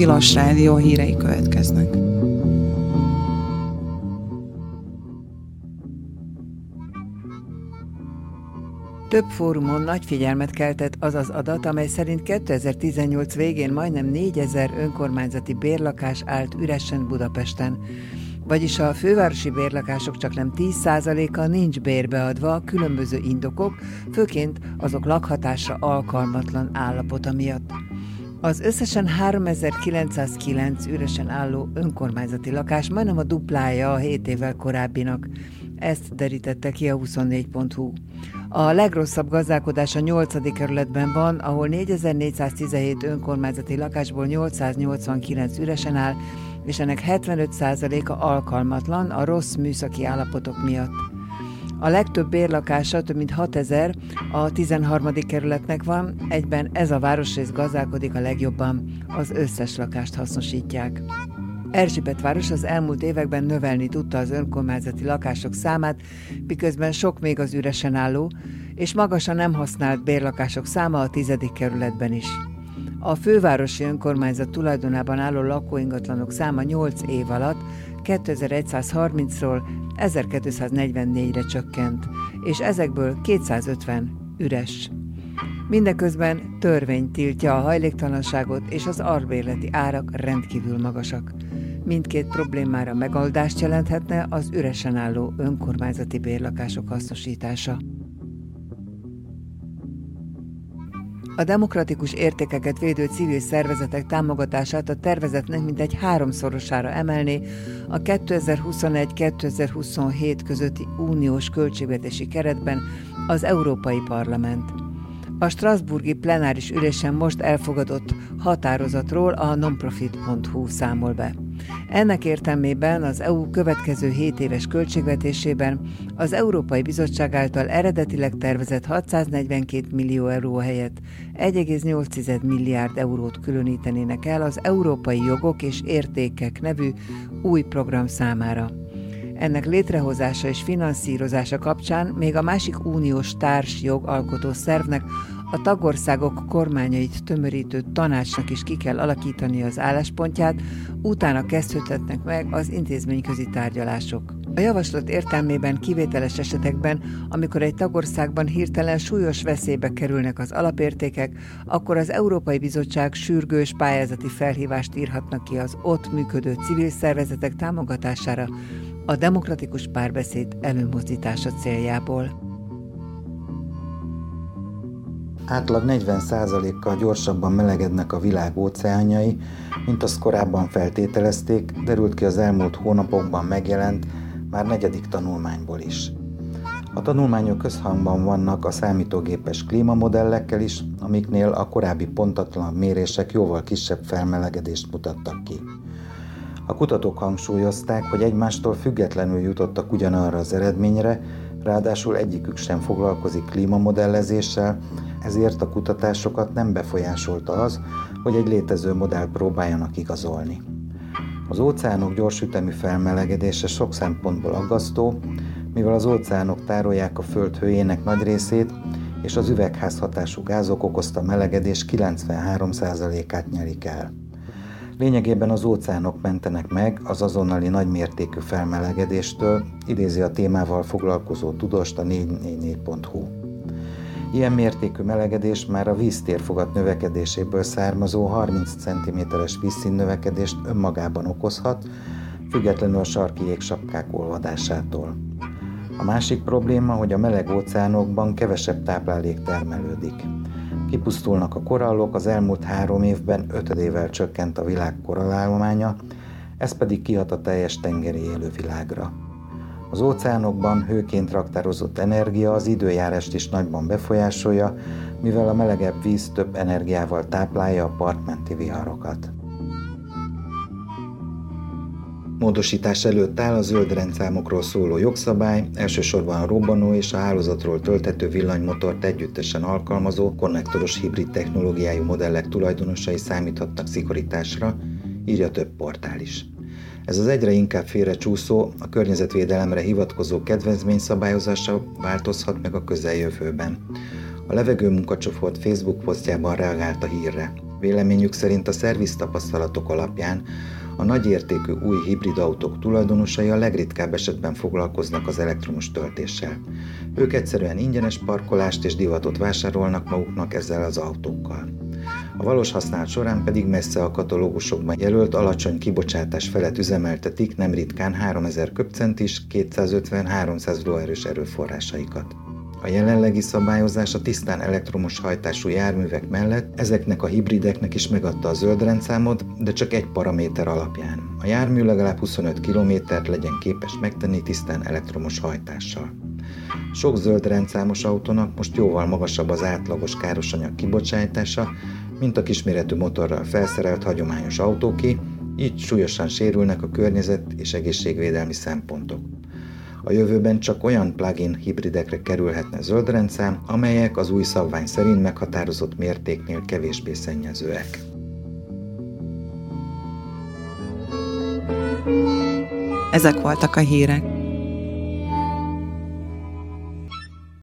Tilos Rádió hírei következnek. Több fórumon nagy figyelmet keltett az az adat, amely szerint 2018 végén majdnem 4000 önkormányzati bérlakás állt üresen Budapesten. Vagyis a fővárosi bérlakások csaknem 10%-a nincs bérbeadva különböző indokok, főként azok lakhatásra alkalmatlan állapota miatt. Az összesen 3909 üresen álló önkormányzati lakás majdnem a duplája a 7 évvel korábbinak. Ezt derítette ki a 24.hu. A legrosszabb gazdálkodás a 8. kerületben van, ahol 4417 önkormányzati lakásból 889 üresen áll, és ennek 75%-a alkalmatlan a rossz műszaki állapotok miatt. A legtöbb bérlakása, több mint 6000, a 13. kerületnek van, egyben ez a városrész gazdálkodik a legjobban, az összes lakást hasznosítják. Erzsébetváros az elmúlt években növelni tudta az önkormányzati lakások számát, miközben sok még az üresen álló, és magas a nem használt bérlakások száma a 10. kerületben is. A fővárosi önkormányzat tulajdonában álló lakóingatlanok száma 8 év alatt 2130-ról 1244-re csökkent, és ezekből 250 üres. Mindeközben törvény tiltja a hajléktalanságot, és az albérleti árak rendkívül magasak. Mindkét problémára megoldást jelenthetne az üresen álló önkormányzati bérlakások hasznosítása. A demokratikus értékeket védő civil szervezetek támogatását a tervezetnek mintegy 3-szorosára emelné a 2021-2027 közötti uniós költségvetési keretben az Európai Parlament. A strasbourgi plenáris ülésen most elfogadott határozatról a nonprofit.hu számol be. Ennek értelmében az EU következő 7 éves költségvetésében az Európai Bizottság által eredetileg tervezett 642 millió euró helyett 1,8 milliárd eurót különítenének el az Európai Jogok és Értékek nevű új program számára. Ennek létrehozása és finanszírozása kapcsán még a másik uniós társjogalkotó szervnek, a tagországok kormányait tömörítő tanácsnak is ki kell alakítani az álláspontját, utána kezdődhetnek meg az intézményközi tárgyalások. A javaslat értelmében kivételes esetekben, amikor egy tagországban hirtelen súlyos veszélybe kerülnek az alapértékek, akkor az Európai Bizottság sürgős pályázati felhívást írhatnak ki az ott működő civil szervezetek támogatására, a demokratikus párbeszéd előmozdítása céljából. Átlag 40%-kal gyorsabban melegednek a világ óceánjai, mint azt korábban feltételezték, derült ki az elmúlt hónapokban megjelent, már 4. tanulmányból is. A tanulmányok összhangban vannak a számítógépes klímamodellekkel is, amiknél a korábbi pontatlan mérések jóval kisebb felmelegedést mutattak ki. A kutatók hangsúlyozták, hogy egymástól függetlenül jutottak ugyanarra az eredményre, ráadásul egyikük sem foglalkozik klímamodellezéssel, ezért a kutatásokat nem befolyásolta az, hogy egy létező modellt próbáljanak igazolni. Az óceánok gyorsütemű felmelegedése sok szempontból aggasztó, mivel az óceánok tárolják a Föld hőjének nagy részét, és az üvegházhatású gázok okozta melegedés 93%-át nyerik el. Lényegében az óceánok mentenek meg az azonnali nagymértékű felmelegedéstől, idézi a témával foglalkozó tudóst a 444.hu. Ilyen mértékű melegedés már a víztérfogat növekedéséből származó 30 cm-es vízszínnövekedést önmagában okozhat, függetlenül a sarki jégsapkák olvadásától. A másik probléma, hogy a meleg óceánokban kevesebb táplálék termelődik. Kipusztulnak a korallok, az elmúlt 3 évben 5-ével csökkent a világ korallállománya, ez pedig kihat a teljes tengeri élővilágra. Az óceánokban hőként raktározott energia az időjárást is nagyban befolyásolja, mivel a melegebb víz több energiával táplálja a partmenti viharokat. Módosítás előtt áll a zöld rendszámokról szóló jogszabály, elsősorban a robbanó és a hálózatról tölthető villanymotort együttesen alkalmazó konnektoros hibrid technológiájú modellek tulajdonosai számíthatnak szigorításra, írja több portál is. Ez az egyre inkább félrecsúszó, a környezetvédelemre hivatkozó kedvezményszabályozása változhat meg a közeljövőben. A levegő munkacsoport Facebook posztjában reagált a hírre. Véleményük szerint a szerviztapasztalatok alapján a nagyértékű új hibrid autók tulajdonosai a legritkább esetben foglalkoznak az elektromos töltéssel. Ők egyszerűen ingyenes parkolást és divatot vásárolnak maguknak ezzel az autókkal. A valós használat során pedig messze a katalógusokban jelölt alacsony kibocsátás felett üzemeltetik nem ritkán 3000 köbcentis, 250-300 lóerős erőforrásaikat. A jelenlegi szabályozás a tisztán elektromos hajtású járművek mellett ezeknek a hibrideknek is megadta a zöld rendszámot, de csak egy paraméter alapján. A jármű legalább 25 kilométert legyen képes megtenni tisztán elektromos hajtással. Sok zöld rendszámos autónak most jóval magasabb az átlagos károsanyag kibocsátása, mint a kisméretű motorral felszerelt hagyományos autóké, így súlyosan sérülnek a környezet- és egészségvédelmi szempontok. A jövőben csak olyan plug-in hibridekre kerülhetne zöld rendszám, amelyek az új szabvány szerint meghatározott mértéknél kevésbé szennyezőek. Ezek voltak a hírek.